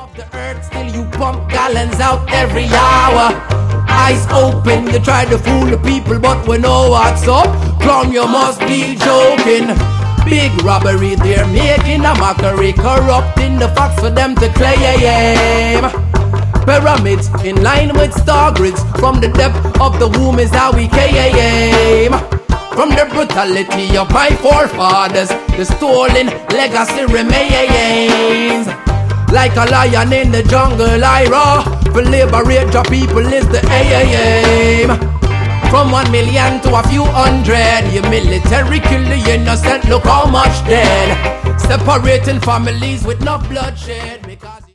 of the earth, still you pump gallons out every hour. Eyes open, you try to fool the people, but we know what's up. Clown, you must be joking. Big robbery, they're making a mockery, corrupting the facts for them to claim. Pyramids in line with star grids, from the depth of the womb is how we came. From the brutality of my forefathers, the stolen legacy remains. Like a lion in the jungle, I roar. To liberate your people is the aim. From 1 million to a few hundred, your military kill the innocent, look how much dead. Separating families with no bloodshed.